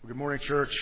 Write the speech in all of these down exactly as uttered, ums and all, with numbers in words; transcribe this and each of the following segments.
Good morning, church.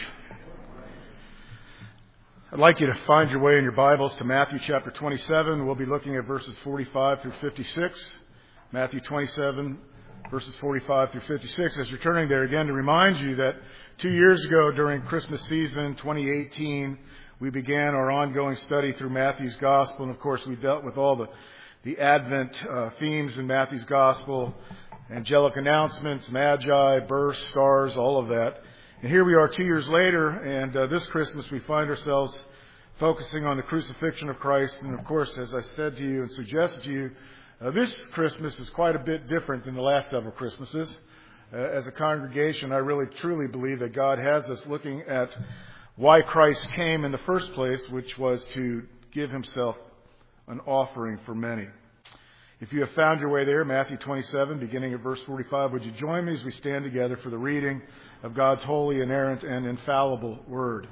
I'd like you to find your way in your Bibles to Matthew chapter twenty-seven. We'll be looking at verses forty-five through fifty-six. Matthew twenty-seven, verses forty-five through fifty-six. As you're turning there, again, to remind you that two years ago during Christmas season twenty eighteen, we began our ongoing study through Matthew's Gospel. And, of course, we dealt with all the, the Advent uh, themes in Matthew's Gospel, angelic announcements, magi, births, stars, all of that. And here we are two years later, and uh, this Christmas we find ourselves focusing on the crucifixion of Christ. And of course, as I said to you and suggested to you, uh, this Christmas is quite a bit different than the last several Christmases. Uh, as a congregation, I really truly believe that God has us looking at why Christ came in the first place, which was to give himself an offering for many. If you have found your way there, Matthew twenty-seven, beginning at verse forty-five, would you join me as we stand together for the reading of God's holy, inerrant, and infallible Word.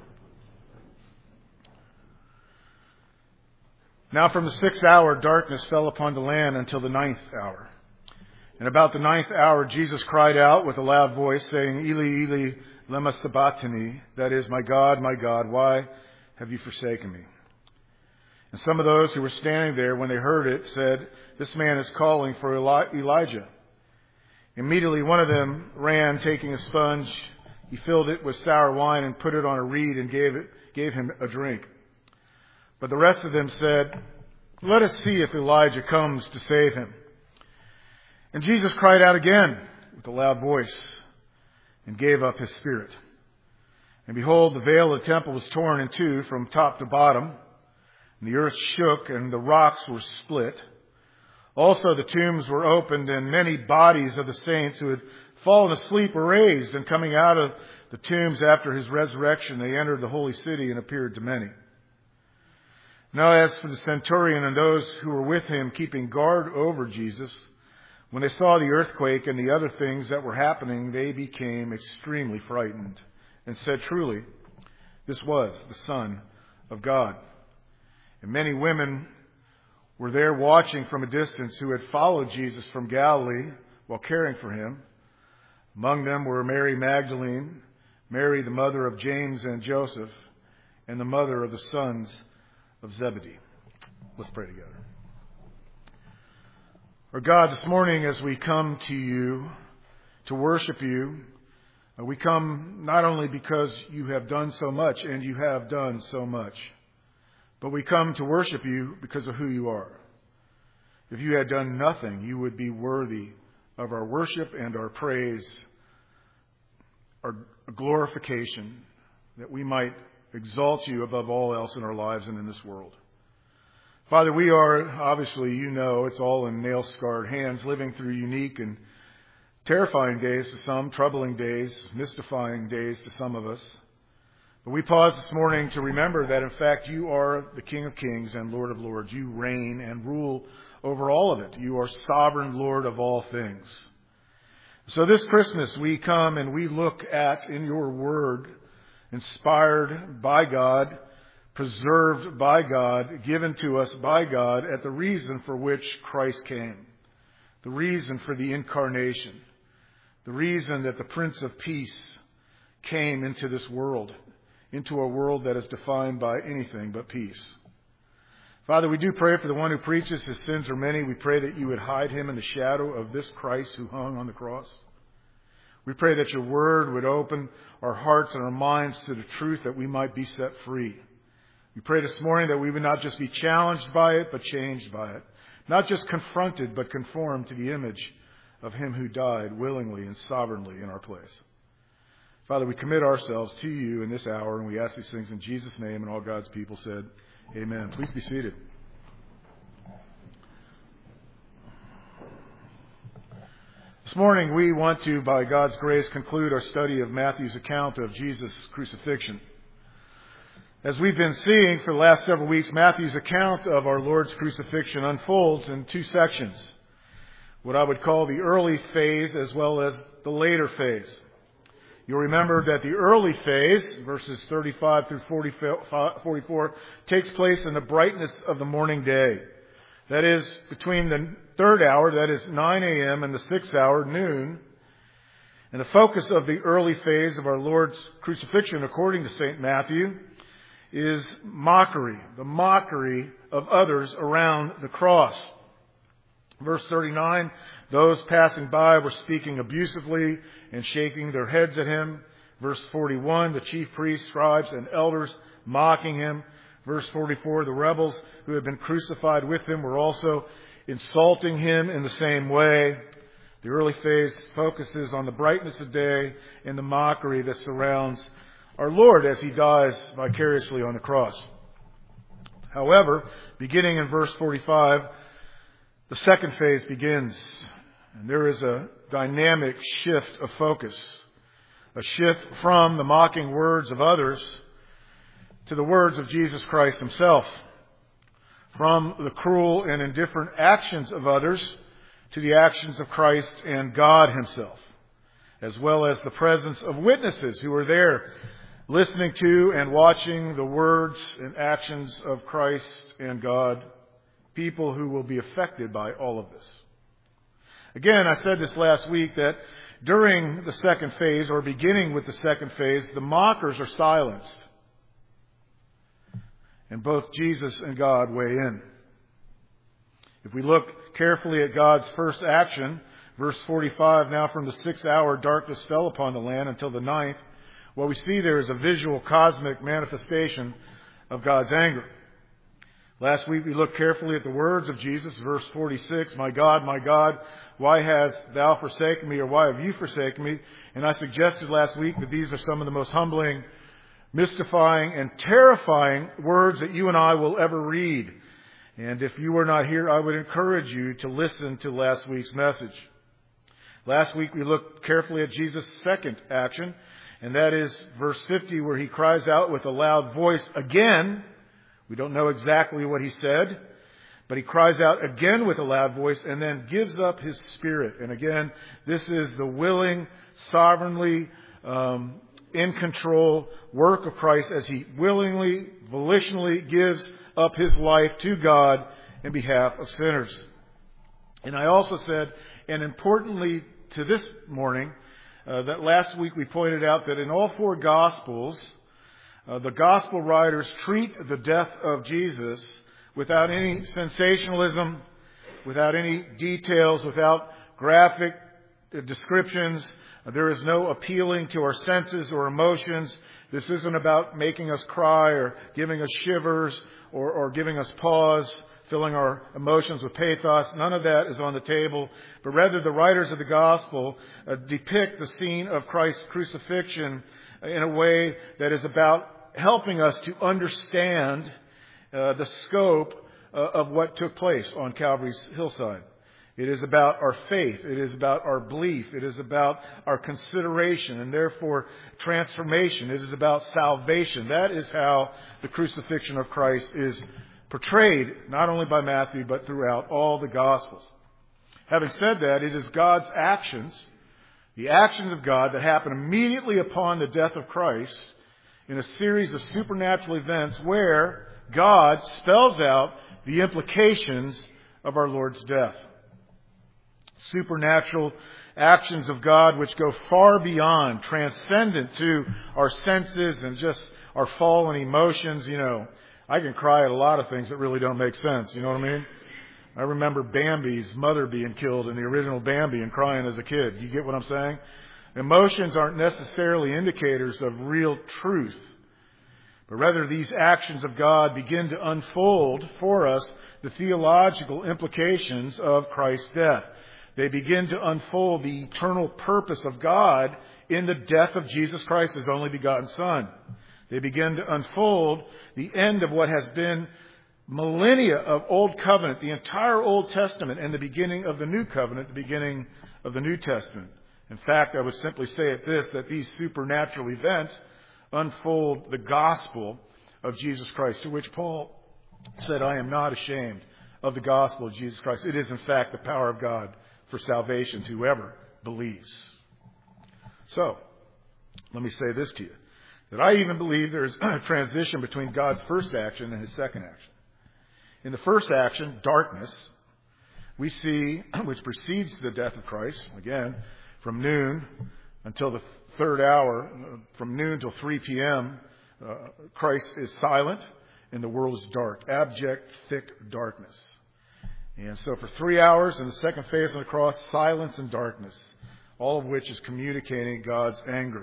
Now from the sixth hour, darkness fell upon the land until the ninth hour. And about the ninth hour, Jesus cried out with a loud voice, saying, Eli, Eli, lema sabachthani, that is, my God, my God, why have you forsaken me? And some of those who were standing there, when they heard it, said, this man is calling for Eli- Elijah. Immediately one of them ran, taking a sponge. He filled it with sour wine and put it on a reed and gave it, gave him a drink. But the rest of them said, let us see if Elijah comes to save him. And Jesus cried out again with a loud voice and gave up his spirit. And behold, the veil of the temple was torn in two from top to bottom. And the earth shook and the rocks were split. Also the tombs were opened, and many bodies of the saints who had fallen asleep were raised. And coming out of the tombs after his resurrection, they entered the holy city and appeared to many. Now as for the centurion and those who were with him keeping guard over Jesus, when they saw the earthquake and the other things that were happening, they became extremely frightened and said, truly, this was the Son of God. And many women were there watching from a distance who had followed Jesus from Galilee while caring for him. Among them were Mary Magdalene, Mary the mother of James and Joseph, and the mother of the sons of Zebedee. Let's pray together. Our God, this morning as we come to you to worship you, we come not only because you have done so much, and you have done so much, but we come to worship you because of who you are. If you had done nothing, you would be worthy of our worship and our praise, our glorification, that we might exalt you above all else in our lives and in this world. Father, we are, obviously, you know, it's all in nail-scarred hands, living through unique and terrifying days to some, troubling days, mystifying days to some of us. But we pause this morning to remember that, in fact, you are the King of Kings and Lord of Lords. You reign and rule over all of it. You are sovereign Lord of all things. So this Christmas we come and we look at, in your word, inspired by God, preserved by God, given to us by God, at the reason for which Christ came. The reason for the incarnation. The reason that the Prince of Peace came into this world. Into a world that is defined by anything but peace. Father, we do pray for the one who preaches. His sins are many. We pray that you would hide him in the shadow of this Christ who hung on the cross. We pray that your word would open our hearts and our minds to the truth that we might be set free. We pray this morning that we would not just be challenged by it, but changed by it. Not just confronted, but conformed to the image of him who died willingly and sovereignly in our place. Father, we commit ourselves to you in this hour, and we ask these things in Jesus' name, and all God's people said, amen. Please be seated. This morning we want to, by God's grace, conclude our study of Matthew's account of Jesus' crucifixion. As we've been seeing for the last several weeks, Matthew's account of our Lord's crucifixion unfolds in two sections. What I would call the early phase as well as the later phase. You'll remember that the early phase, verses thirty-five through forty-four, takes place in the brightness of the morning day. That is, between the third hour, that is nine a.m., and the sixth hour, noon. And the focus of the early phase of our Lord's crucifixion, according to Saint Matthew, is mockery, the mockery of others around the cross. Verse thirty-nine, those passing by were speaking abusively and shaking their heads at him. Verse forty-one, the chief priests, scribes, and elders mocking him. Verse forty-four, the rebels who had been crucified with him were also insulting him in the same way. The early phase focuses on the brightness of day and the mockery that surrounds our Lord as he dies vicariously on the cross. However, beginning in verse forty-five, the second phase begins, and there is a dynamic shift of focus, a shift from the mocking words of others to the words of Jesus Christ himself, from the cruel and indifferent actions of others to the actions of Christ and God himself, as well as the presence of witnesses who are there listening to and watching the words and actions of Christ and God, people who will be affected by all of this. Again, I said this last week that during the second phase, or beginning with the second phase, the mockers are silenced. And both Jesus and God weigh in. If we look carefully at God's first action, verse forty-five, now from the sixth hour darkness fell upon the land until the ninth, what we see there is a visual cosmic manifestation of God's anger. Last week we looked carefully at the words of Jesus, verse forty-six, my God, my God, why hast thou forsaken me, or why have you forsaken me? And I suggested last week that these are some of the most humbling, mystifying, and terrifying words that you and I will ever read. And if you were not here, I would encourage you to listen to last week's message. Last week we looked carefully at Jesus' second action, and that is verse fifty, where he cries out with a loud voice again. We don't know exactly what he said, but he cries out again with a loud voice and then gives up his spirit. And again, this is the willing, sovereignly, um, in control work of Christ as he willingly, volitionally gives up his life to God in behalf of sinners. And I also said, and importantly to this morning, uh, that last week we pointed out that in all four Gospels, uh, the Gospel writers treat the death of Jesus without any sensationalism, without any details, without graphic descriptions. There is no appealing to our senses or emotions. This isn't about making us cry or giving us shivers or, or giving us pause, filling our emotions with pathos. None of that is on the table. But rather, the writers of the gospel uh, depict the scene of Christ's crucifixion in a way that is about helping us to understand uh, the scope uh, of what took place on Calvary's hillside. It is about our faith. It is about our belief. It is about our consideration and therefore transformation. It is about salvation. That is how the crucifixion of Christ is portrayed, not only by Matthew, but throughout all the Gospels. Having said that, it is God's actions, the actions of God that happen immediately upon the death of Christ in a series of supernatural events where God spells out the implications of our Lord's death. Supernatural actions of God which go far beyond, transcendent to our senses and just our fallen emotions. You know, I can cry at a lot of things that really don't make sense. You know what I mean? I remember Bambi's mother being killed in the original Bambi and crying as a kid. You get what I'm saying? Emotions aren't necessarily indicators of real truth, but rather these actions of God begin to unfold for us the theological implications of Christ's death. They begin to unfold the eternal purpose of God in the death of Jesus Christ, His only begotten Son. They begin to unfold the end of what has been millennia of Old Covenant, the entire Old Testament, and the beginning of the New Covenant, the beginning of the New Testament. In fact, I would simply say it this, that these supernatural events unfold the gospel of Jesus Christ, to which Paul said, I am not ashamed of the gospel of Jesus Christ. It is, in fact, the power of God for salvation to whoever believes. So, let me say this to you, that I even believe there is a transition between God's first action and His second action. In the first action, darkness, we see, which precedes the death of Christ, again, from noon Until the third hour, from noon till three p.m., uh, Christ is silent and the world is dark, abject, thick darkness. And so for three hours in the second phase of the cross, silence and darkness, all of which is communicating God's anger.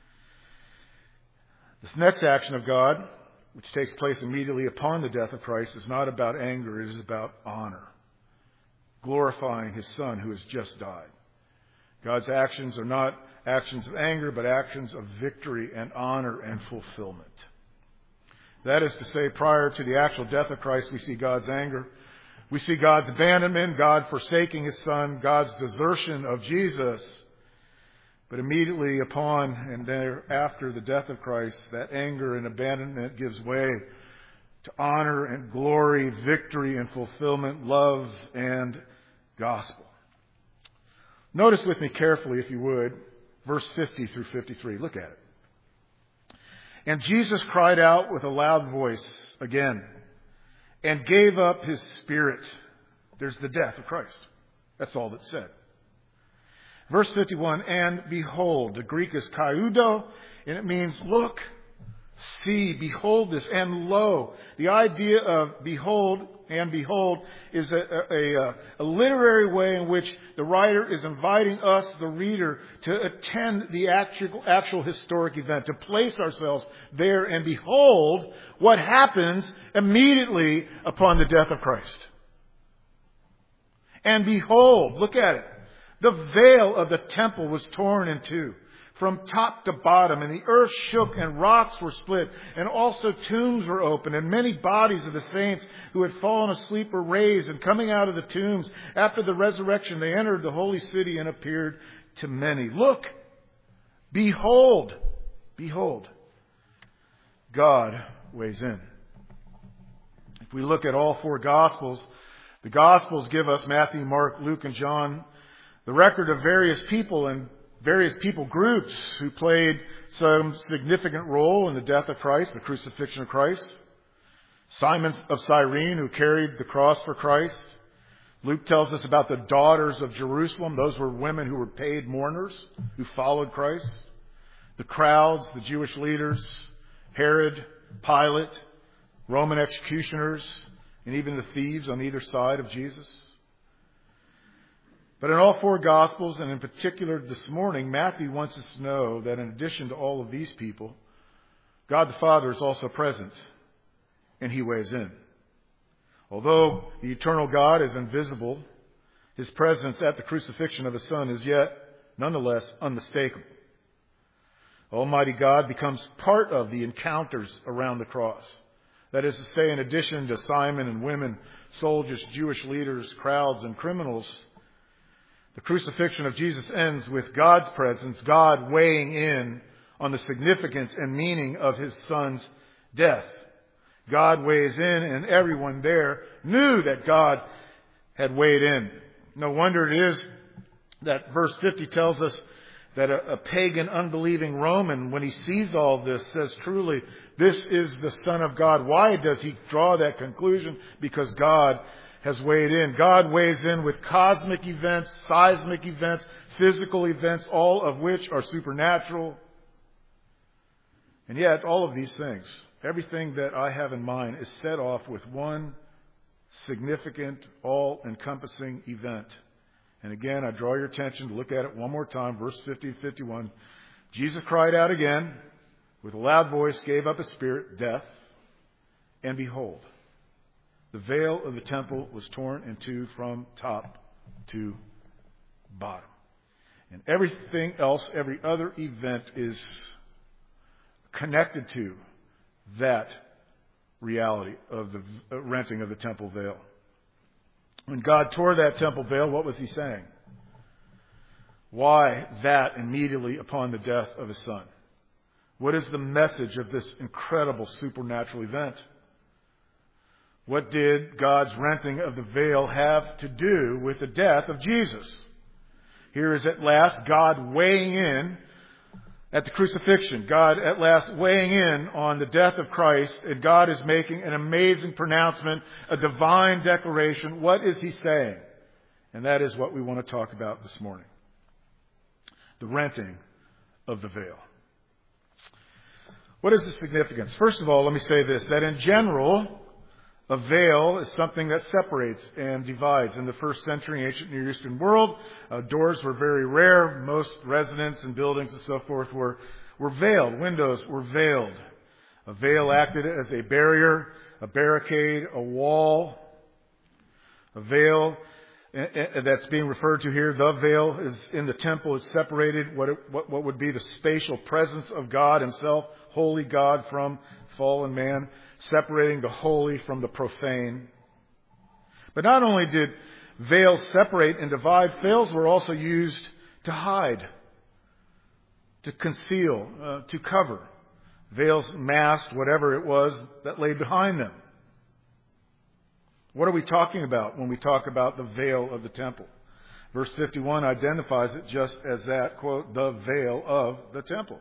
This next action of God, which takes place immediately upon the death of Christ, is not about anger, it is about honor, glorifying His Son who has just died. God's actions are not actions of anger, but actions of victory and honor and fulfillment. That is to say, prior to the actual death of Christ, we see God's anger. We see God's abandonment, God forsaking His Son, God's desertion of Jesus. But immediately upon and thereafter the death of Christ, that anger and abandonment gives way to honor and glory, victory and fulfillment, love and gospel. Notice with me carefully, if you would, verse fifty through fifty-three. Look at it. And Jesus cried out with a loud voice again and gave up His spirit. There's the death of Christ. That's all that's said. Verse fifty-one, and behold, the Greek is kaiudo, and it means look, see, behold this, and lo. The idea of behold and behold is a, a, a, a literary way in which the writer is inviting us, the reader, to attend the actual, actual historic event, to place ourselves there and behold what happens immediately upon the death of Christ. And behold, look at it. The veil of the temple was torn in two, from top to bottom, and the earth shook, and rocks were split, and also tombs were opened, and many bodies of the saints who had fallen asleep were raised, and coming out of the tombs after the resurrection, they entered the holy city and appeared to many. Look, behold, behold, God weighs in. If we look at all four Gospels, the Gospels give us, Matthew, Mark, Luke, and John, the record of various people and various people groups who played some significant role in the death of Christ, the crucifixion of Christ. Simon of Cyrene, who carried the cross for Christ. Luke tells us about the daughters of Jerusalem. Those were women who were paid mourners who followed Christ. The crowds, the Jewish leaders, Herod, Pilate, Roman executioners, and even the thieves on either side of Jesus. But in all four Gospels, and in particular this morning, Matthew wants us to know that in addition to all of these people, God the Father is also present, and He weighs in. Although the eternal God is invisible, His presence at the crucifixion of His Son is yet, nonetheless, unmistakable. Almighty God becomes part of the encounters around the cross. That is to say, in addition to Simon and women, soldiers, Jewish leaders, crowds, and criminals, the crucifixion of Jesus ends with God's presence, God weighing in on the significance and meaning of His Son's death. God weighs in, and everyone there knew that God had weighed in. No wonder it is that verse fifty tells us that a, a pagan, unbelieving Roman, when he sees all this, says, truly, this is the Son of God. Why does he draw that conclusion? Because God has weighed in. God weighs in with cosmic events, seismic events, physical events, all of which are supernatural. And yet, all of these things, everything that I have in mind, is set off with one significant, all-encompassing event. And again, I draw your attention to look at it one more time, verse fifty to fifty-one. Jesus cried out again, with a loud voice, gave up His spirit, death, and behold, the veil of the temple was torn in two from top to bottom. And everything else, every other event is connected to that reality of the renting of the temple veil. When God tore that temple veil, what was He saying? Why that immediately upon the death of His Son? What is the message of this incredible supernatural event? What did God's renting of the veil have to do with the death of Jesus? Here is at last God weighing in at the crucifixion. God at last weighing in on the death of Christ. And God is making an amazing pronouncement, a divine declaration. What is He saying? And that is what we want to talk about this morning. The renting of the veil. What is the significance? First of all, let me say this, that in general, a veil is something that separates and divides. In the first century ancient Near Eastern world, uh, doors were very rare. Most residences and buildings and so forth were, were veiled. Windows were veiled. A veil acted as a barrier, a barricade, a wall. A veil that's being referred to here, the veil, is in the temple. It's separated what, it, what, what would be the spatial presence of God himself, holy God from fallen man, separating the holy from the profane. But not only did veils separate and divide, veils were also used to hide, to conceal, uh, to cover. Veils masked whatever it was that lay behind them. What are we talking about when we talk about the veil of the temple? Verse fifty-one identifies it just as that, quote, the veil of the temple.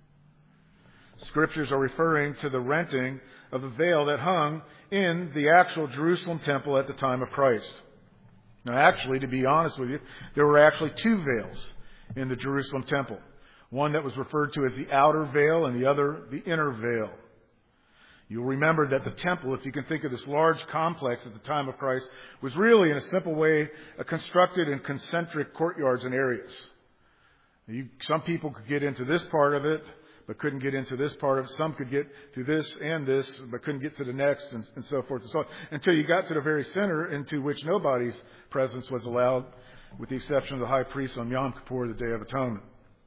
Scriptures are referring to the renting of the veil that hung in the actual Jerusalem temple at the time of Christ. Now, actually, to be honest with you, there were actually two veils in the Jerusalem temple. One that was referred to as the outer veil and the other the inner veil. You'll remember that the temple, if you can think of this large complex at the time of Christ, was really, in a simple way, constructed in concentric courtyards and areas. You, some people could get into this part of it, but couldn't get into this part of it. Some could get to this and this, but couldn't get to the next, and, and so forth and so on, until you got to the very center, into which nobody's presence was allowed, with the exception of the high priest on Yom Kippur, the Day of Atonement.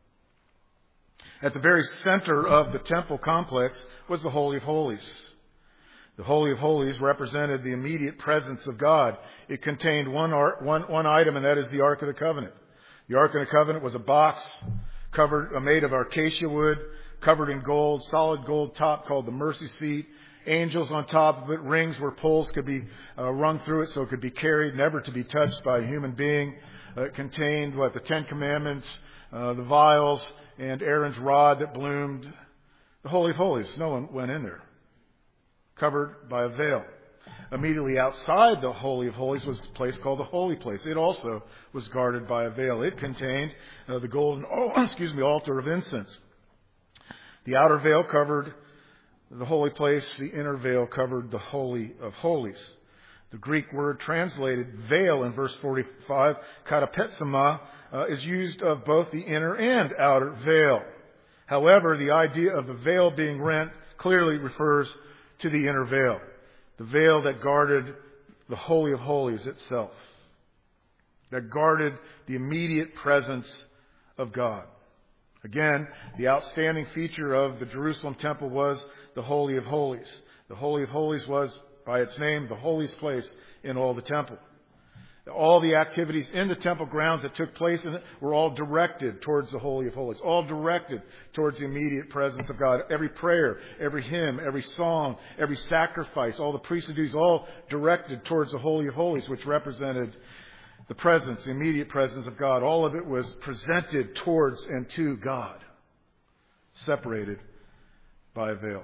At the very center of the temple complex was the Holy of Holies. The Holy of Holies represented the immediate presence of God. It contained one, art, one, one item, and that is the Ark of the Covenant. The Ark of the Covenant was a box covered, uh, made of acacia wood, covered in gold, solid gold top called the mercy seat. Angels on top of it, rings where poles could be uh, rung through it so it could be carried, never to be touched by a human being. Uh, it contained, what, the Ten Commandments, uh, the vials, and Aaron's rod that bloomed. The Holy of Holies. No one went in there. Covered by a veil. Immediately outside the Holy of Holies was a place called the Holy Place. It also was guarded by a veil. It contained uh, the golden, oh, excuse me, altar of incense. The outer veil covered the Holy Place. The inner veil covered the Holy of Holies. The Greek word translated veil in verse forty-five, katapetsema, uh, is used of both the inner and outer veil. However, the idea of the veil being rent clearly refers to the inner veil, the veil that guarded the Holy of Holies itself, that guarded the immediate presence of God. Again, the outstanding feature of the Jerusalem temple was the Holy of Holies. The Holy of Holies was, by its name, the holiest place in all the temple. All the activities in the temple grounds that took place in it were all directed towards the Holy of Holies, all directed towards the immediate presence of God. Every prayer, every hymn, every song, every sacrifice, all the priestly duties, all directed towards the Holy of Holies, which represented the presence, the immediate presence of God. All of it was presented towards and to God, separated by a veil.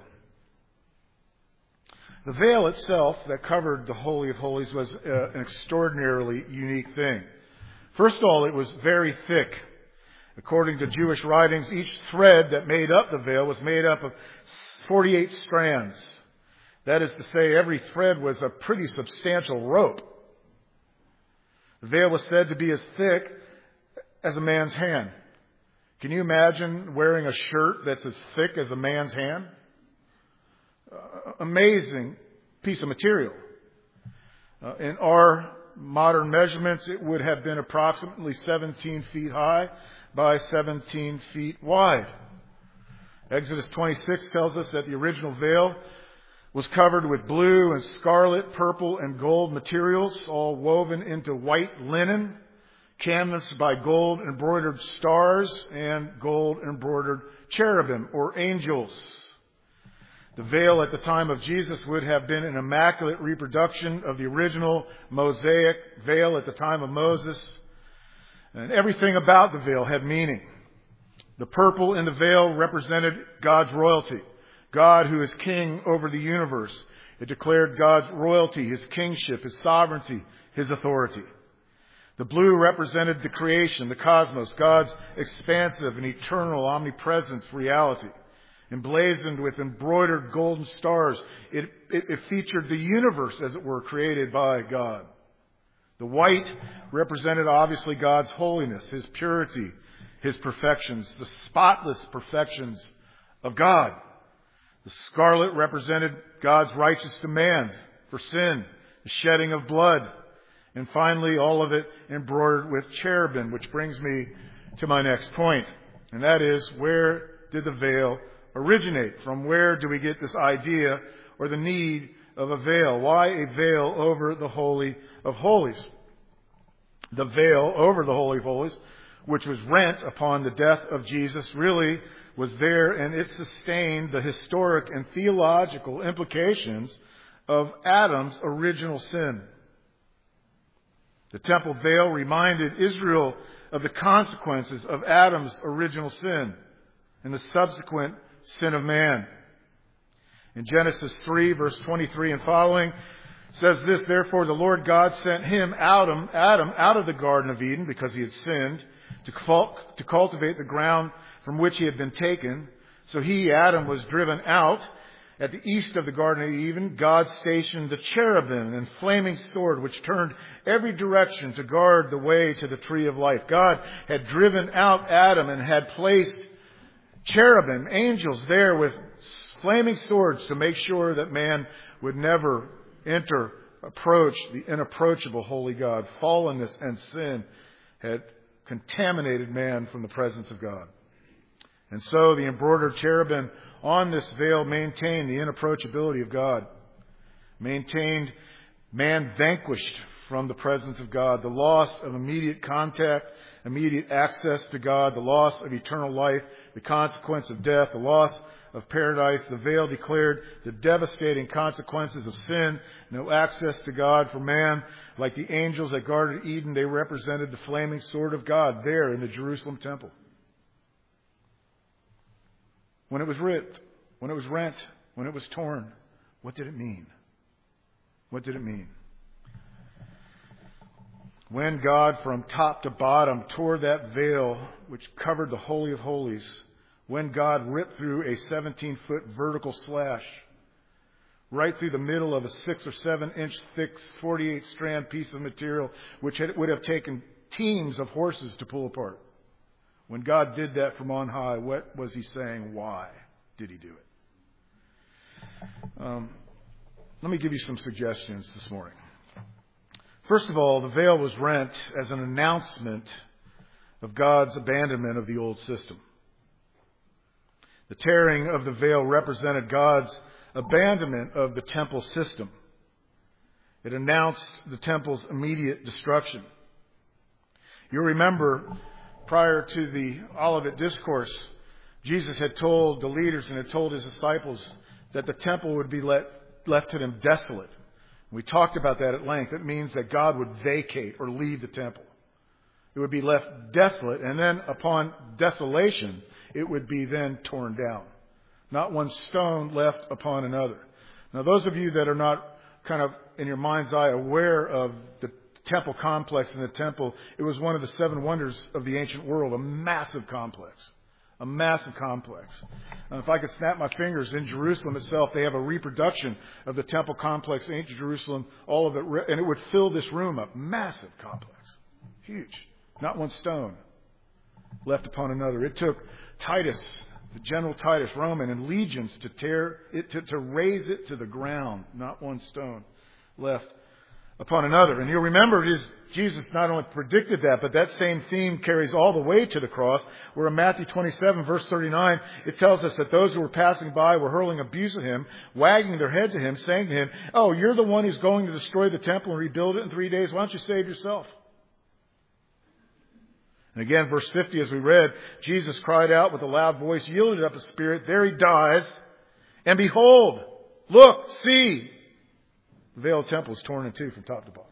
The veil itself that covered the Holy of Holies was uh, an extraordinarily unique thing. First of all, it was very thick. According to Jewish writings, each thread that made up the veil was made up of forty-eight strands. That is to say, every thread was a pretty substantial rope. The veil was said to be as thick as a man's hand. Can you imagine wearing a shirt that's as thick as a man's hand? Uh, amazing piece of material. Uh, in our modern measurements, it would have been approximately seventeen feet high by seventeen feet wide. Exodus twenty-six tells us that the original veil was covered with blue and scarlet, purple and gold materials, all woven into white linen, canvased by gold embroidered stars and gold embroidered cherubim or angels. The veil at the time of Jesus would have been an immaculate reproduction of the original Mosaic veil at the time of Moses. And everything about the veil had meaning. The purple in the veil represented God's royalty. God who is king over the universe. It declared God's royalty, His kingship, His sovereignty, His authority. The blue represented the creation, the cosmos, God's expansive and eternal omnipresence reality. Emblazoned with embroidered golden stars, it, it, it featured the universe, as it were, created by God. The white represented obviously God's holiness, His purity, His perfections, the spotless perfections of God. The scarlet represented God's righteous demands for sin, the shedding of blood. And finally, all of it embroidered with cherubim, which brings me to my next point. And that is, where did the veil originate? From where do we get this idea or the need of a veil? Why a veil over the Holy of Holies? The veil over the Holy of Holies, which was rent upon the death of Jesus, really was there, and it sustained the historic and theological implications of Adam's original sin. The temple veil reminded Israel of the consequences of Adam's original sin and the subsequent sin of man. In Genesis three, verse twenty-three and following, says this, "Therefore the Lord God sent him, Adam, Adam out of the Garden of Eden, because he had sinned, to, to cultivate the ground from which he had been taken. So he, Adam, was driven out. At the east of the Garden of Eden, God stationed the cherubim and flaming sword, which turned every direction to guard the way to the tree of life." God had driven out Adam and had placed cherubim, angels there with flaming swords to make sure that man would never enter, approach the inapproachable holy God. Fallenness and sin had contaminated man from the presence of God. And so the embroidered cherubim on this veil maintained the inapproachability of God, maintained man vanquished from the presence of God, the loss of immediate contact, immediate access to God, the loss of eternal life, the consequence of death, the loss of paradise. The veil declared the devastating consequences of sin, no access to God for man. Like the angels that guarded Eden, they represented the flaming sword of God there in the Jerusalem temple. When it was ripped, when it was rent, when it was torn, what did it mean? What did it mean? When God, from top to bottom, tore that veil which covered the Holy of Holies, when God ripped through a seventeen-foot vertical slash right through the middle of a six or seven inch thick forty-eight strand piece of material, which had, would have taken teams of horses to pull apart. When God did that from on high, what was He saying? Why did He do it? Um, let me give you some suggestions this morning. First of all, the veil was rent as an announcement of God's abandonment of the old system. The tearing of the veil represented God's abandonment of the temple system. It announced the temple's immediate destruction. You'll remember, prior to the Olivet Discourse, Jesus had told the leaders and had told His disciples that the temple would be let, left to them desolate. We talked about that at length. It means that God would vacate or leave the temple. It would be left desolate, and then upon desolation, it would be then torn down. Not one stone left upon another. Now, those of you that are not kind of in your mind's eye aware of the temple complex in the temple, it was one of the seven wonders of the ancient world, a massive complex. A massive complex. Now, if I could snap my fingers, in Jerusalem itself, they have a reproduction of the temple complex in ancient Jerusalem, all of it, and it would fill this room up. Massive complex. Huge. Not one stone left upon another. It took Titus, the General Titus, Roman, and legions to tear it, to, to raise it to the ground. Not one stone left upon another. And you'll remember it is Jesus not only predicted that, but that same theme carries all the way to the cross, where in Matthew twenty-seven, verse thirty-nine, it tells us that those who were passing by were hurling abuse at Him, wagging their heads at Him, saying to Him, "Oh, you're the one who's going to destroy the temple and rebuild it in three days. Why don't you save yourself?" And again, verse fifty, as we read, Jesus cried out with a loud voice, yielded up His spirit. There He dies. And behold, look, see, the veiled temple is torn in two from top to bottom.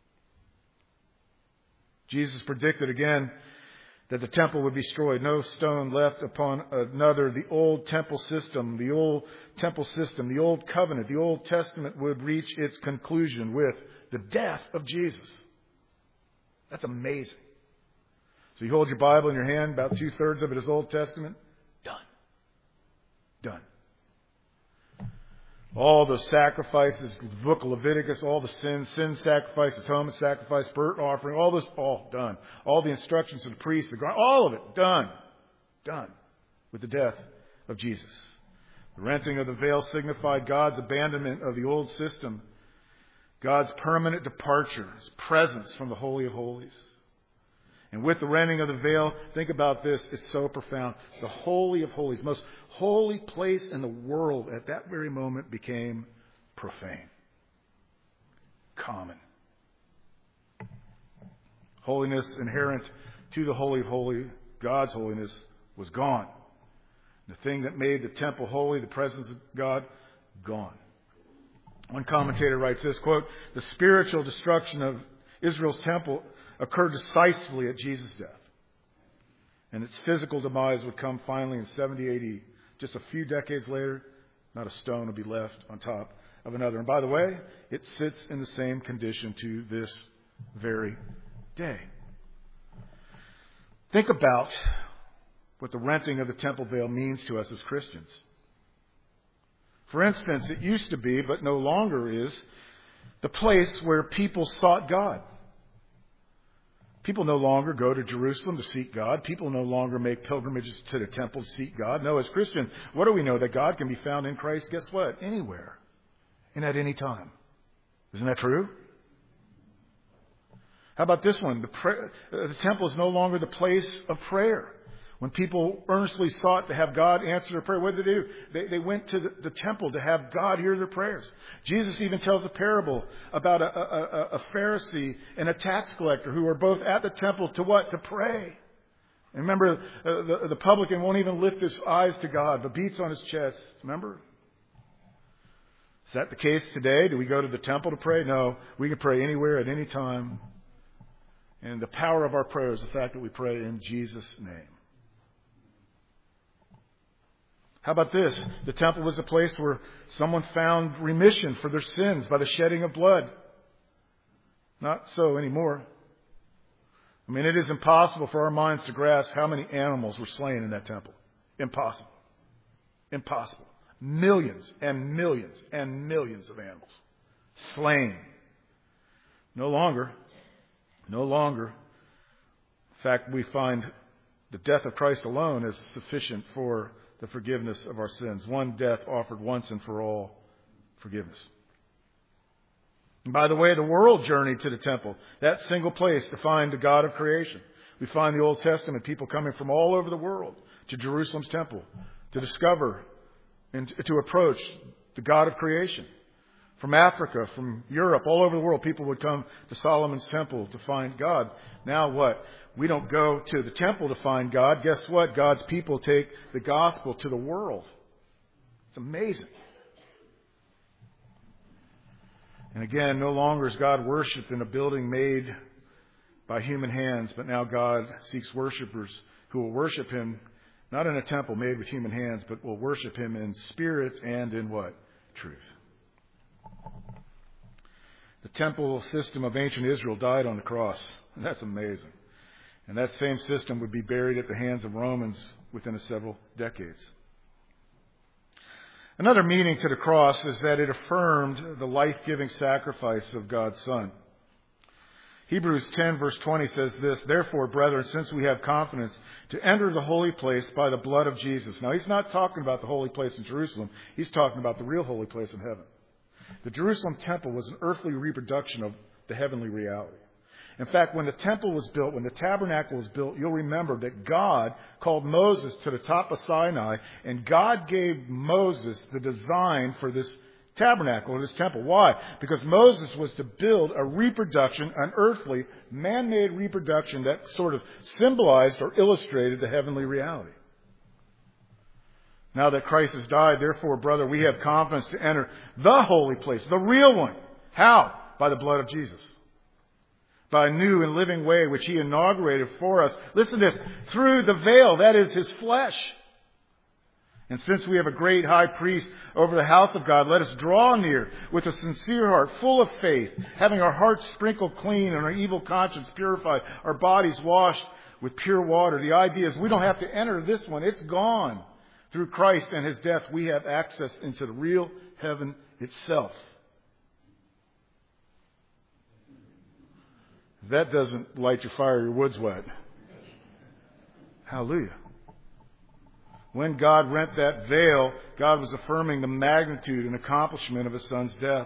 Jesus predicted again that the temple would be destroyed. No stone left upon another. The old temple system, the old temple system, the old covenant, the Old Testament would reach its conclusion with the death of Jesus. That's amazing. So you hold your Bible in your hand, about two-thirds of it is Old Testament. Done. Done. All the sacrifices, the book of Leviticus, all the sins, sin sacrifice, atonement sacrifice, burnt offering, all this, all done. All the instructions of the priest, the God, all of it, done. Done. With the death of Jesus. The renting of the veil signified God's abandonment of the old system. God's permanent departure, His presence from the Holy of Holies. And with the rending of the veil, think about this, it's so profound. The Holy of Holies, most holy place in the world at that very moment became profane. Common. Holiness inherent to the Holy of Holies, God's holiness, was gone. The thing that made the temple holy, the presence of God, gone. One commentator writes this, quote, "The spiritual destruction of Israel's temple occurred decisively at Jesus' death. And its physical demise would come finally in seventy A D. Just a few decades later, not a stone would be left on top of another. And by the way, it sits in the same condition to this very day." Think about what the renting of the temple veil means to us as Christians. For instance, it used to be, but no longer is, the place where people sought God. People no longer go to Jerusalem to seek God. People no longer make pilgrimages to the temple to seek God. No, as Christians, what do we know? That God can be found in Christ, guess what? Anywhere. And at any time. Isn't that true? How about this one? The, pra- the temple is no longer the place of prayer. When people earnestly sought to have God answer their prayer, what did they do? They, they went to the, the temple to have God hear their prayers. Jesus even tells a parable about a, a, a Pharisee and a tax collector who are both at the temple to what? To pray. And remember, uh, the, the publican won't even lift his eyes to God, but beats on his chest. Remember? Is that the case today? Do we go to the temple to pray? No. We can pray anywhere at any time. And the power of our prayer is the fact that we pray in Jesus' name. How about this? The temple was a place where someone found remission for their sins by the shedding of blood. Not so anymore. I mean, it is impossible for our minds to grasp how many animals were slain in that temple. Impossible. Impossible. Millions and millions and millions of animals slain. No longer. No longer. In fact, we find the death of Christ alone is sufficient for the forgiveness of our sins. One death offered once and for all forgiveness. And by the way, the world journeyed to the temple, that single place to find the God of creation. We find the Old Testament people coming from all over the world to Jerusalem's temple to discover and to approach the God of creation. From Africa, from Europe, all over the world, people would come to Solomon's temple to find God. Now what? We don't go to the temple to find God. Guess what? God's people take the gospel to the world. It's amazing. And again, no longer is God worshipped in a building made by human hands, but now God seeks worshipers who will worship Him, not in a temple made with human hands, but will worship Him in spirit and in what? Truth. The temple system of ancient Israel died on the cross. And that's amazing. And that same system would be buried at the hands of Romans within a several decades. Another meaning to the cross is that it affirmed the life-giving sacrifice of God's Son. Hebrews ten verse twenty says this, "Therefore, brethren, since we have confidence to enter the holy place by the blood of Jesus." Now, he's not talking about the holy place in Jerusalem. He's talking about the real holy place in heaven. The Jerusalem temple was an earthly reproduction of the heavenly reality. In fact, when the temple was built, when the tabernacle was built, you'll remember that God called Moses to the top of Sinai, and God gave Moses the design for this tabernacle or this temple. Why? Because Moses was to build a reproduction, an earthly, man-made reproduction that sort of symbolized or illustrated the heavenly reality. Now that Christ has died, therefore, brother, we have confidence to enter the holy place, the real one. How? By the blood of Jesus. By a new and living way which He inaugurated for us. Listen to this. Through the veil, that is His flesh. And since we have a great high priest over the house of God, let us draw near with a sincere heart, full of faith, having our hearts sprinkled clean and our evil conscience purified, our bodies washed with pure water. The idea is we don't have to enter this one. It's gone. Through Christ and His death, we have access into the real heaven itself. If that doesn't light your fire, your wood's wet. Hallelujah. When God rent that veil, God was affirming the magnitude and accomplishment of His Son's death.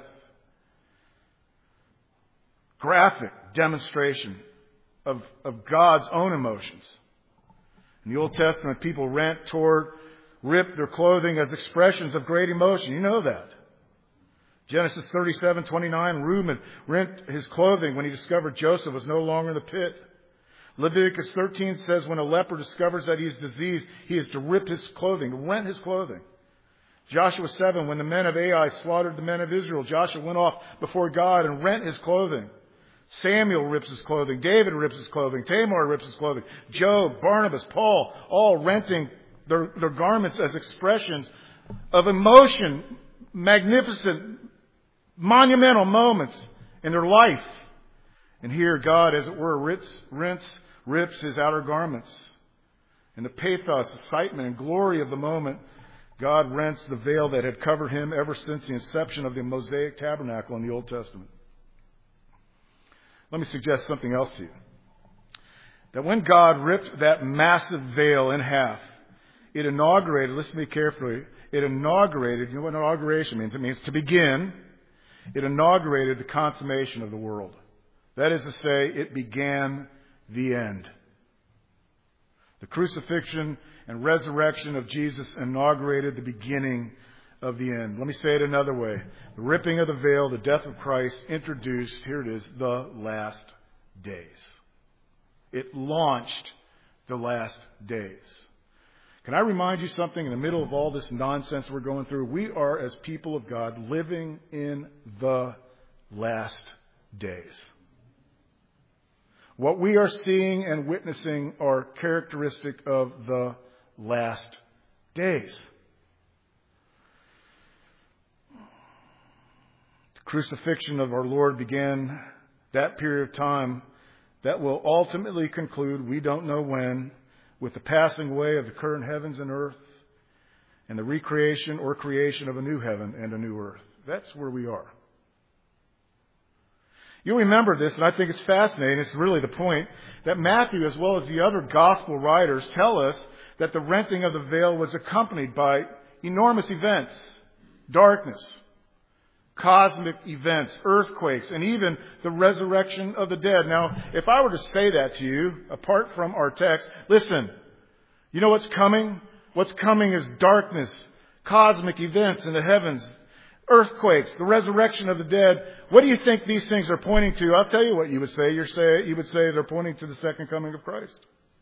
Graphic demonstration of, of God's own emotions. In the Old Testament, people rent, tore, ripped their clothing as expressions of great emotion. You know that. Genesis thirty-seven twenty-nine, Reuben rent his clothing when he discovered Joseph was no longer in the pit. Leviticus thirteen says when a leper discovers that he is diseased, he is to rip his clothing, rent his clothing. Joshua seven, when the men of Ai slaughtered the men of Israel, Joshua went off before God and rent his clothing. Samuel rips his clothing. David rips his clothing. Tamar rips his clothing. Job, Barnabas, Paul, all renting their, their garments as expressions of emotion, magnificent, monumental moments in their life. And here God, as it were, rips, rents, rips his outer garments. In the pathos, excitement, and glory of the moment, God rents the veil that had covered him ever since the inception of the Mosaic tabernacle in the Old Testament. Let me suggest something else to you. That when God ripped that massive veil in half, it inaugurated, listen to me carefully, it inaugurated, you know what inauguration means? It means to begin. It inaugurated the consummation of the world. That is to say, it began the end. The crucifixion and resurrection of Jesus inaugurated the beginning of the end. Let me say it another way. The ripping of the veil, the death of Christ, introduced, here it is, the last days. It launched the last days. Can I remind you something in the middle of all this nonsense we're going through? We are, as people of God, living in the last days. What we are seeing and witnessing are characteristic of the last days. The crucifixion of our Lord began that period of time that will ultimately conclude, we don't know when, with the passing away of the current heavens and earth and the recreation or creation of a new heaven and a new earth. That's where we are. You'll remember this, and I think it's fascinating. It's really the point that Matthew, as well as the other gospel writers, tell us that the renting of the veil was accompanied by enormous events, darkness, cosmic events, earthquakes, and even the resurrection of the dead. Now, if I were to say that to you, apart from our text, listen, you know what's coming? What's coming is darkness, cosmic events in the heavens, earthquakes, the resurrection of the dead. What do you think these things are pointing to? I'll tell you what you would say. You're say you would say they're pointing to the second coming of Christ.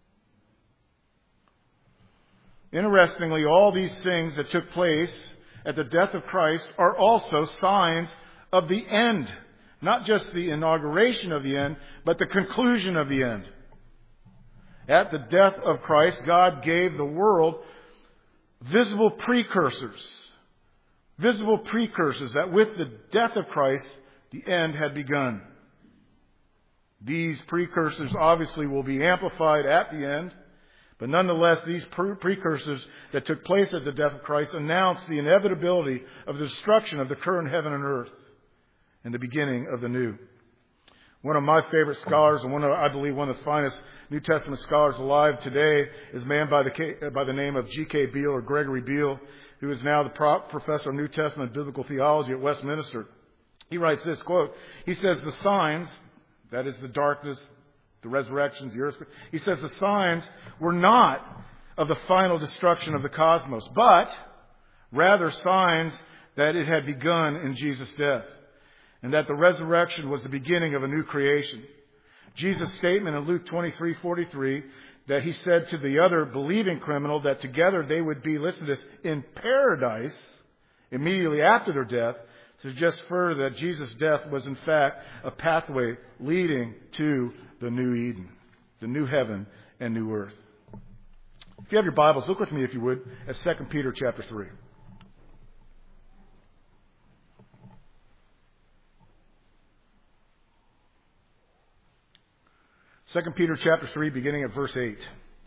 Interestingly, all these things that took place at the death of Christ are also signs of the end. Not just the inauguration of the end, but the conclusion of the end. At the death of Christ, God gave the world visible precursors. Visible precursors that with the death of Christ, the end had begun. These precursors obviously will be amplified at the end. But nonetheless, these pre- precursors that took place at the death of Christ announced the inevitability of the destruction of the current heaven and earth and the beginning of the new. One of my favorite scholars, and one of, I believe one of the finest New Testament scholars alive today, is a man by the, by the name of G K Beale, or Gregory Beale, who is now the pro- professor of New Testament biblical theology at Westminster. He writes this, quote, he says, the signs, that is the darkness, the resurrections, the earthquake, he says the signs were not of the final destruction of the cosmos, but rather signs that it had begun in Jesus' death, and that the resurrection was the beginning of a new creation. Jesus' statement in Luke twenty-three forty-three, that he said to the other believing criminal that together they would be, listen to this, in paradise immediately after their death, suggests further that Jesus' death was in fact a pathway leading to the new Eden, the new heaven and new earth. If you have your Bibles, look with me, if you would, at Second Peter chapter three. Second Peter chapter three, beginning at verse eight.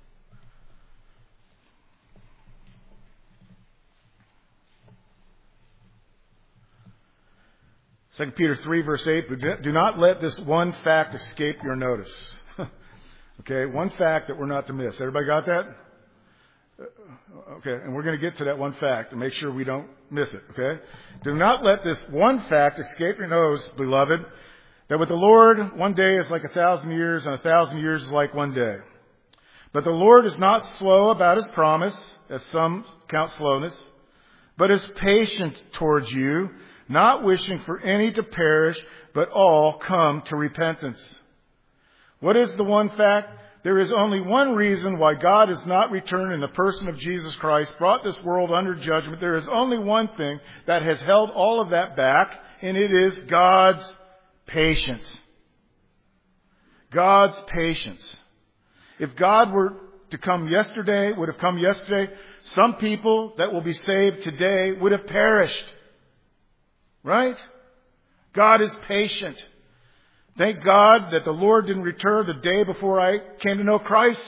Second Peter three, verse eight. Do not let this one fact escape your notice. Okay, one fact that we're not to miss. Everybody got that? Okay, and we're going to get to that one fact and make sure we don't miss it. Okay? Do not let this one fact escape your nose, beloved, that with the Lord one day is like a thousand years and a thousand years is like one day. But the Lord is not slow about His promise, as some count slowness, but is patient towards you, not wishing for any to perish, but all come to repentance. What is the one fact? There is only one reason why God has not returned in the person of Jesus Christ, brought this world under judgment. There is only one thing that has held all of that back, and it is God's patience. God's patience. If God were to come yesterday, would have come yesterday, some people that will be saved today would have perished. Right? God is patient. Thank God that the Lord didn't return the day before I came to know Christ.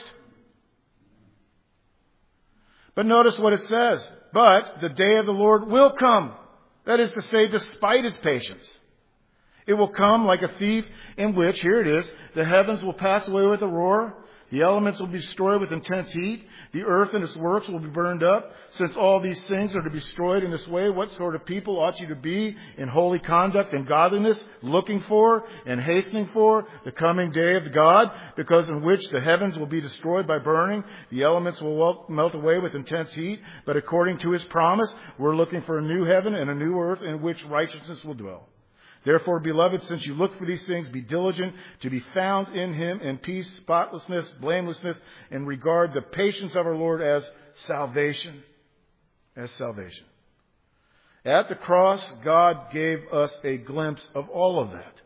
But notice what it says. But the day of the Lord will come. That is to say, despite His patience. It will come like a thief, in which, here it is, the heavens will pass away with a roar. The elements will be destroyed with intense heat. The earth and its works will be burned up. Since all these things are to be destroyed in this way, what sort of people ought you to be in holy conduct and godliness, looking for and hastening for the coming day of God, because in which the heavens will be destroyed by burning, the elements will melt away with intense heat. But according to His promise, we're looking for a new heaven and a new earth in which righteousness will dwell. Therefore, beloved, since you look for these things, be diligent to be found in Him in peace, spotlessness, blamelessness, and regard the patience of our Lord as salvation. As salvation. At the cross, God gave us a glimpse of all of that.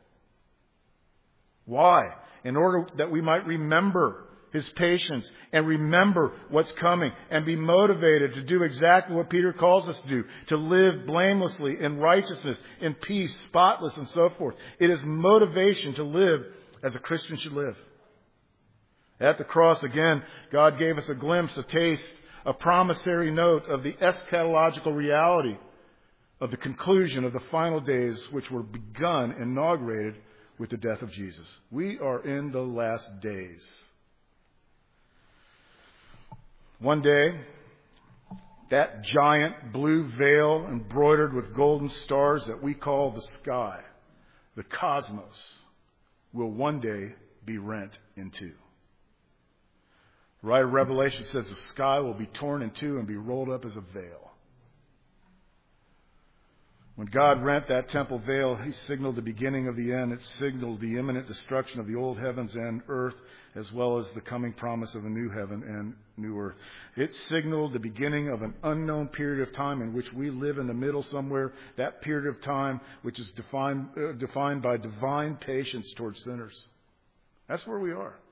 Why? In order that we might remember His patience and remember what's coming and be motivated to do exactly what Peter calls us to do, to live blamelessly in righteousness, in peace, spotless, and so forth. It is motivation to live as a Christian should live. At the cross, again, God gave us a glimpse, a taste, a promissory note of the eschatological reality of the conclusion of the final days, which were begun, inaugurated with the death of Jesus. We are in the last days. One day, that giant blue veil embroidered with golden stars that we call the sky, the cosmos, will one day be rent in two. The writer of Revelation says the sky will be torn in two and be rolled up as a veil. When God rent that temple veil, He signaled the beginning of the end. It signaled the imminent destruction of the old heavens and earth, as well as the coming promise of a new heaven and new earth. It signaled the beginning of an unknown period of time in which we live in the middle somewhere, that period of time which is defined, uh, defined by divine patience towards sinners. That's where we are.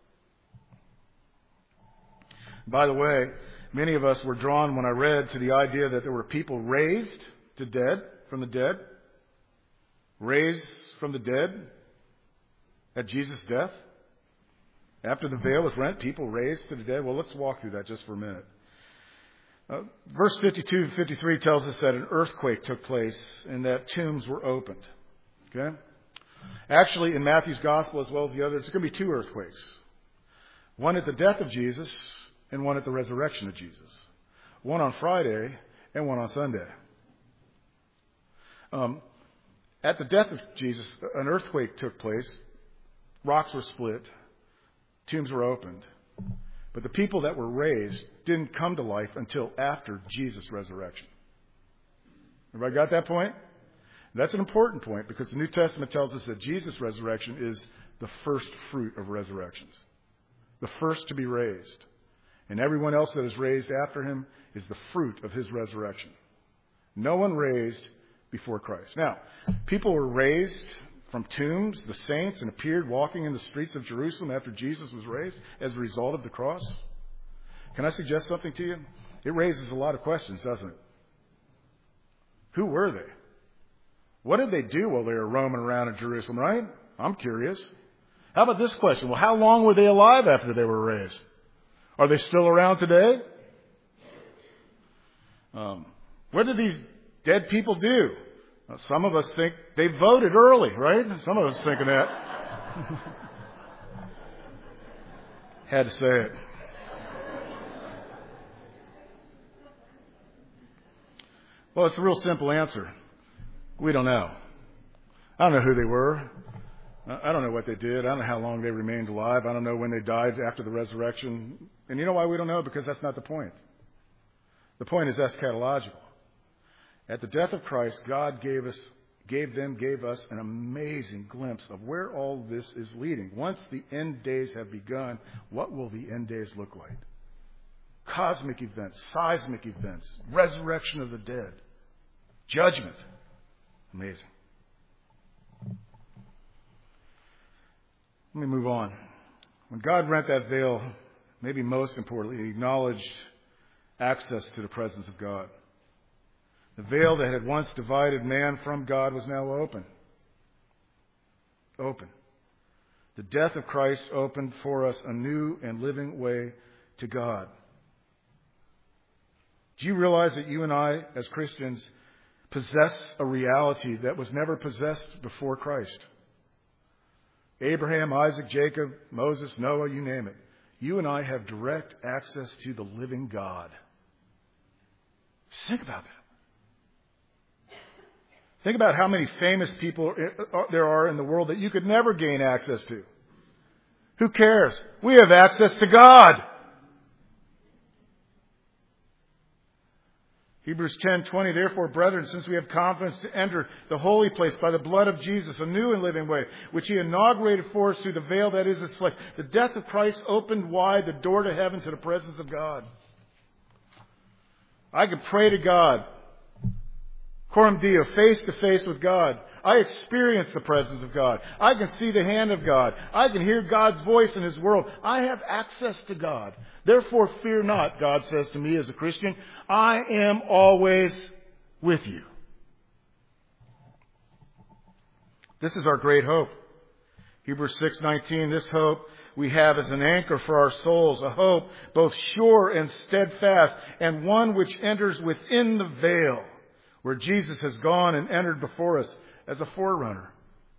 By the way, many of us were drawn when I read to the idea that there were people raised to dead, from the dead, raised from the dead at Jesus' death. After the veil was rent, people raised to the dead. Well, let's walk through that just for a minute. Uh, verse fifty-two and fifty-three tells us that an earthquake took place and that tombs were opened. Okay? Actually, in Matthew's gospel as well as the others, there's going to be two earthquakes. One at the death of Jesus and one at the resurrection of Jesus. One on Friday and one on Sunday. Um, at the death of Jesus, an earthquake took place. Rocks were split. Tombs were opened. But the people that were raised didn't come to life until after Jesus' resurrection. Everybody got that point? That's an important point because the New Testament tells us that Jesus' resurrection is the first fruit of resurrections. The first to be raised. And everyone else that is raised after Him is the fruit of His resurrection. No one raised before Christ. Now, people were raised from tombs, the saints, and appeared walking in the streets of Jerusalem after Jesus was raised as a result of the cross. Can I suggest something to you? It raises a lot of questions, doesn't it? Who were they? What did they do while they were roaming around in Jerusalem, right? I'm curious. How about this question? Well, how long were they alive after they were raised? Are they still around today? Um, what did these dead people do? Well, some of us think they voted early, right? Some of us thinking that. Had to say it. Well, it's a real simple answer. We don't know. I don't know who they were. I don't know what they did. I don't know how long they remained alive. I don't know when they died after the resurrection. And you know why we don't know? Because that's not the point. The point is eschatological. At the death of Christ, God gave us, gave them, gave us an amazing glimpse of where all this is leading. Once the end days have begun, what will the end days look like? Cosmic events, seismic events, resurrection of the dead, judgment. Amazing. Let me move on. When God rent that veil, maybe most importantly, He acknowledged access to the presence of God. The veil that had once divided man from God was now open. Open. The death of Christ opened for us a new and living way to God. Do you realize that you and I, as Christians, possess a reality that was never possessed before Christ? Abraham, Isaac, Jacob, Moses, Noah, you name it. You and I have direct access to the living God. Think about that. Think about how many famous people there are in the world that you could never gain access to. Who cares? We have access to God. Hebrews ten twenty, therefore, brethren, since we have confidence to enter the holy place by the blood of Jesus, a new and living way, which He inaugurated for us through the veil that is His flesh. The death of Christ opened wide the door to heaven, to the presence of God. I could pray to God, coram deo, face to face with God. I experience the presence of God. I can see the hand of God. I can hear God's voice in His world. I have access to God. Therefore, fear not, God says to me as a Christian. I am always with you. This is our great hope. Hebrews six nineteen, this hope we have as an anchor for our souls, a hope both sure and steadfast, and one which enters within the veil, where Jesus has gone and entered before us as a forerunner.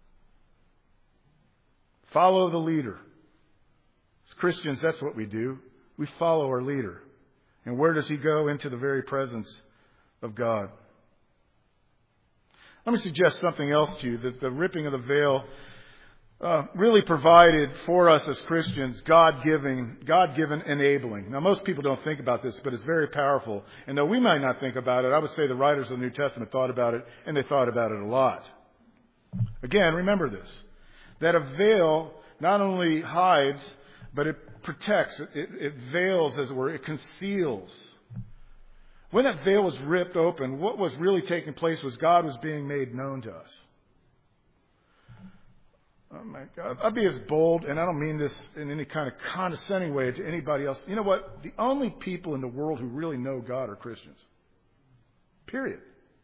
Follow the leader. As Christians, that's what we do. We follow our leader. And where does he go? Into the very presence of God. Let me suggest something else to you, that the ripping of the veil uh, really provided for us as Christians God-given, God-given enabling. Now, most people don't think about this, but it's very powerful. And though we might not think about it, I would say the writers of the New Testament thought about it, and they thought about it a lot. Again, remember this, that a veil not only hides, but it protects, it, it veils, as it were, it conceals. When that veil was ripped open, what was really taking place was God was being made known to us. Oh my God. I'll be as bold, and I don't mean this in any kind of condescending way to anybody else. You know what? The only people in the world who really know God are Christians. Period.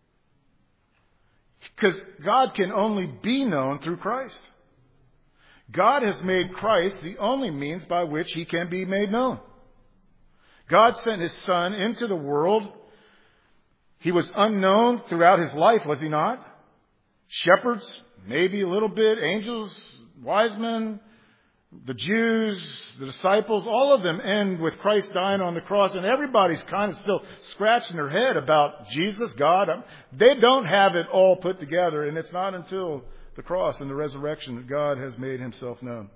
Because God can only be known through Christ. God has made Christ the only means by which He can be made known. God sent His Son into the world. He was unknown throughout His life, was He not? Shepherds, maybe a little bit. Angels, wise men, the Jews, the disciples, all of them end with Christ dying on the cross. And everybody's kind of still scratching their head about Jesus, God. They don't have it all put together. And it's not until the cross and the resurrection that God has made Himself known.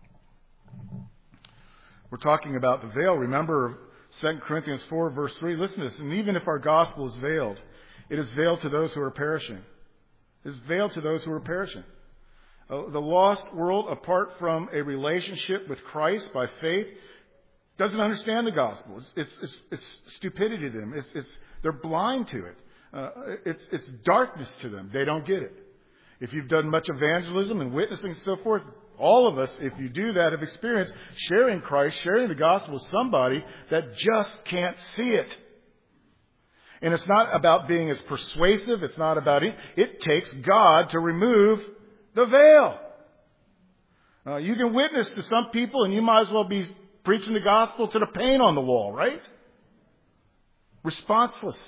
We're talking about the veil. Remember Second Corinthians four, verse three. Listen to this. And even if our gospel is veiled, it is veiled to those who are perishing. It is veiled to those who are perishing. Uh, the lost world, apart from a relationship with Christ by faith, doesn't understand the gospel. It's, it's, it's, it's stupidity to them. It's, it's, they're blind to it. Uh, it's, it's darkness to them. They don't get it. If you've done much evangelism and witnessing and so forth, All of us, if you do that, have experienced sharing Christ, sharing the gospel with somebody that just can't see it. And it's not about being as persuasive. It's not about it. It takes God to remove the veil. Uh, you can witness to some people and you might as well be preaching the gospel to the paint on the wall, right? Responseless.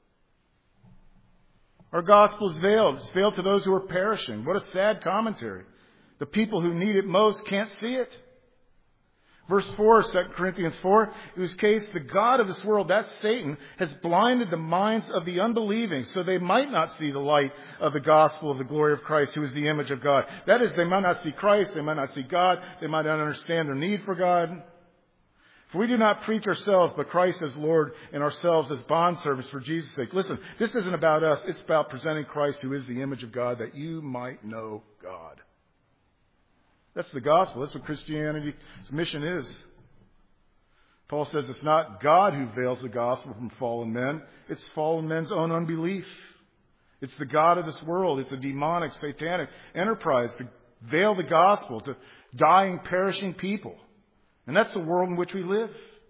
Our gospel is veiled. It's veiled to those who are perishing. What a sad commentary. The people who need it most can't see it. Verse four, Second Corinthians four, in whose case the God of this world, that's Satan, has blinded the minds of the unbelieving so they might not see the light of the gospel of the glory of Christ, who is the image of God. That is, they might not see Christ, they might not see God, they might not understand their need for God. For we do not preach ourselves, but Christ as Lord, and ourselves as bondservants for Jesus' sake. Listen, this isn't about us. It's about presenting Christ, who is the image of God, that you might know God. That's the gospel. That's what Christianity's mission is. Paul says it's not God who veils the gospel from fallen men. It's fallen men's own unbelief. It's the God of this world. It's a demonic, satanic enterprise to veil the gospel to dying, perishing people. And that's the world in which we live.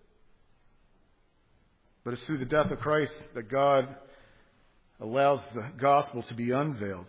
But it's through the death of Christ that God allows the gospel to be unveiled.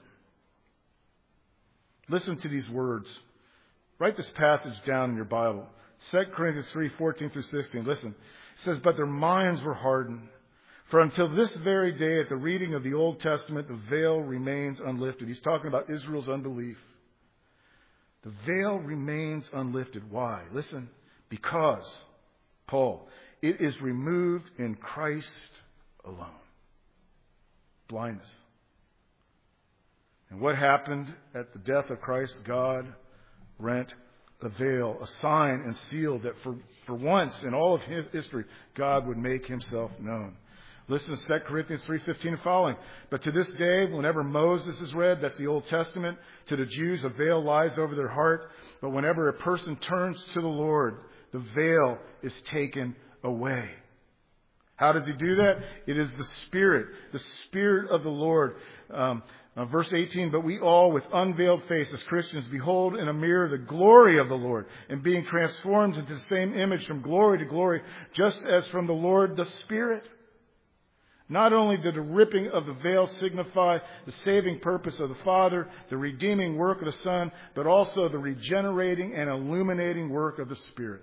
Listen to these words. Write this passage down in your Bible. Second Corinthians three, fourteen through sixteen. Listen. It says, but their minds were hardened. For until this very day, at the reading of the Old Testament, the veil remains unlifted. He's talking about Israel's unbelief. The veil remains unlifted. Why? Listen. Because, Paul, it is removed in Christ alone. Blindness. And what happened at the death of Christ? God rent the veil, a sign and seal that for, for once in all of history, God would make himself known. Listen to Second Corinthians three fifteen and following. But to this day, whenever Moses is read, that's the Old Testament, to the Jews a veil lies over their heart. But whenever a person turns to the Lord, the veil is taken away. How does he do that? It is the Spirit, the Spirit of the Lord. Um, uh, verse eighteen, but we all with unveiled face as Christians behold in a mirror the glory of the Lord, and being transformed into the same image from glory to glory, just as from the Lord the Spirit. Not only did the ripping of the veil signify the saving purpose of the Father, the redeeming work of the Son, but also the regenerating and illuminating work of the Spirit.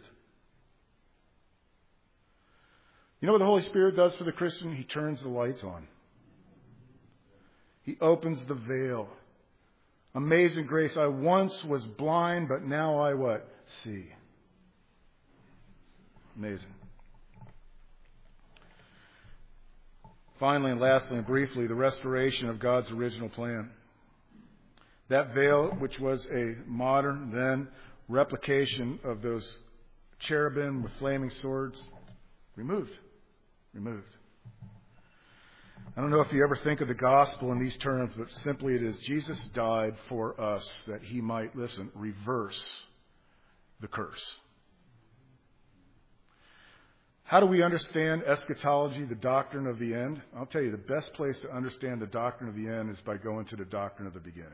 You know what the Holy Spirit does for the Christian? He turns the lights on. He opens the veil. Amazing grace. I once was blind, but now I what? See. Amazing. Finally and lastly and briefly, the restoration of God's original plan. That veil, which was a modern then replication of those cherubim with flaming swords, removed. Removed. I don't know if you ever think of the gospel in these terms, but simply it is Jesus died for us that he might, listen, reverse the curse. How do we understand eschatology, the doctrine of the end? I'll tell you, the best place to understand the doctrine of the end is by going to the doctrine of the beginning.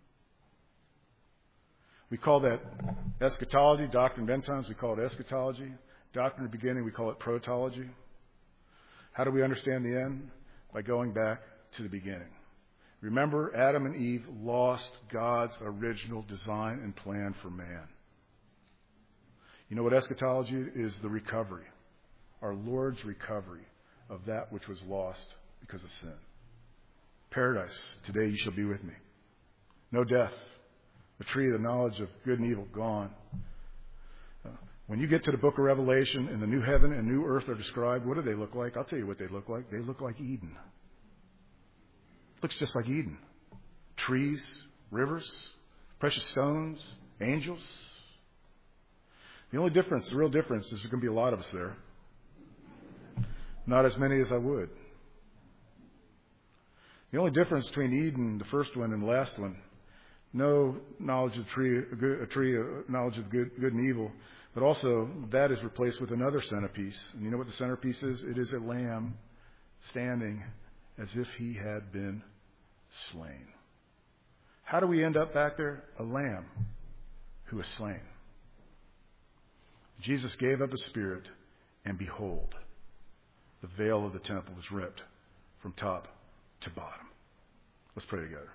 We call that eschatology, doctrine of end times, we call it eschatology. Doctrine of the beginning, we call it protology. How do we understand the end? By going back to the beginning. Remember, Adam and Eve lost God's original design and plan for man. You know what eschatology is? The recovery. Our Lord's recovery of that which was lost because of sin. Paradise, today you shall be with me. No death. The tree of the knowledge of good and evil, gone. Uh, when you get to the book of Revelation and the new heaven and new earth are described, what do they look like? I'll tell you what they look like. They look like Eden. Looks just like Eden. Trees, rivers, precious stones, angels. The only difference, the real difference, is there's going to be a lot of us there. Not as many as I would. The only difference between Eden, the first one, and the last one, no knowledge of the tree, a, good, a tree, of knowledge of good, good and evil, but also that is replaced with another centerpiece. And you know what the centerpiece is? It is a lamb standing as if he had been slain. How do we end up back there? A lamb who was slain. Jesus gave up his spirit, and behold, the veil of the temple was ripped from top to bottom. Let's pray together.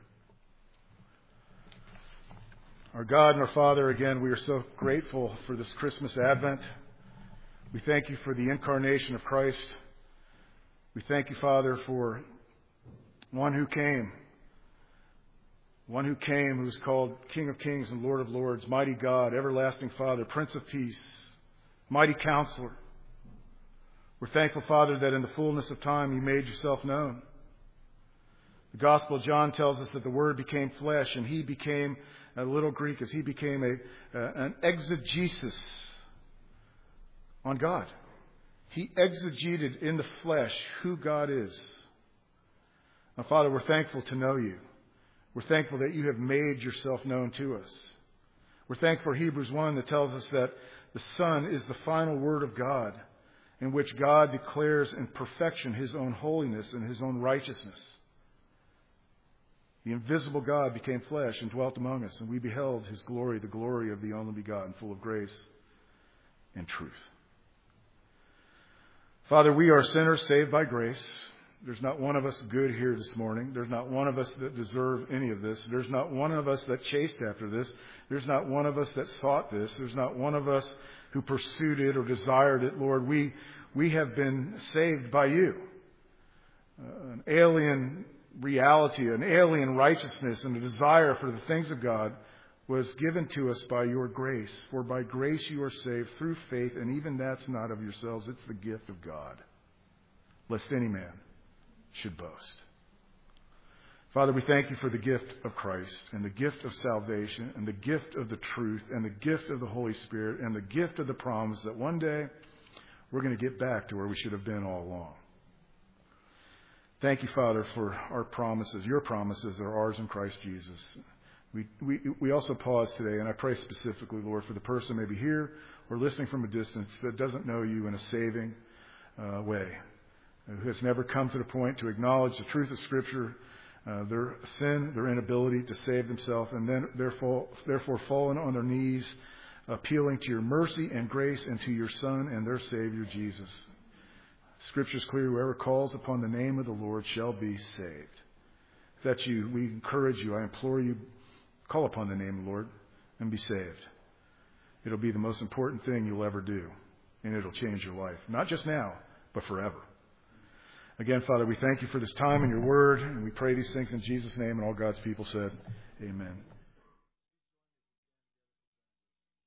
Our God and our Father, again, we are so grateful for this Christmas Advent. We thank you for the incarnation of Christ. We thank you, Father, for one who came, one who came who is called King of Kings and Lord of Lords, mighty God, everlasting Father, Prince of Peace, mighty Counselor. We're thankful, Father, that in the fullness of time you made yourself known. The Gospel of John tells us that the Word became flesh, and he became, a little Greek, as he became a uh, an exegesis on God. He exegeted in the flesh who God is. Now, Father, we're thankful to know you. We're thankful that you have made yourself known to us. We're thankful for Hebrews one that tells us that the Son is the final word of God, in which God declares in perfection his own holiness and his own righteousness. The invisible God became flesh and dwelt among us, and we beheld his glory, the glory of the only begotten, full of grace and truth. Father, we are sinners saved by grace. There's not one of us good here this morning. There's not one of us that deserve any of this. There's not one of us that chased after this. There's not one of us that sought this. There's not one of us who pursued it or desired it. Lord, we we have been saved by you. Uh, an alien reality, an alien righteousness, and a desire for the things of God was given to us by your grace. For by grace you are saved through faith, and even that's not of yourselves. It's the gift of God, lest any man should boast. Father, we thank you for the gift of Christ and the gift of salvation and the gift of the truth and the gift of the Holy Spirit and the gift of the promise that one day we're going to get back to where we should have been all along. Thank you, Father, for our promises. Your promises are ours in Christ Jesus. We, we, we also pause today, and I pray specifically, Lord, for the person maybe here or listening from a distance that doesn't know you in a saving uh, way, who has never come to the point to acknowledge the truth of Scripture, uh, their sin, their inability to save themselves, and then therefore, therefore fallen on their knees, appealing to your mercy and grace and to your Son and their Savior, Jesus. Scripture is clear, whoever calls upon the name of the Lord shall be saved. If that's you, we encourage you, I implore you, call upon the name of the Lord and be saved. It'll be the most important thing you'll ever do, and it'll change your life. Not just now, but forever. Again, Father, we thank you for this time in your word, and we pray these things in Jesus' name, and all God's people said, amen.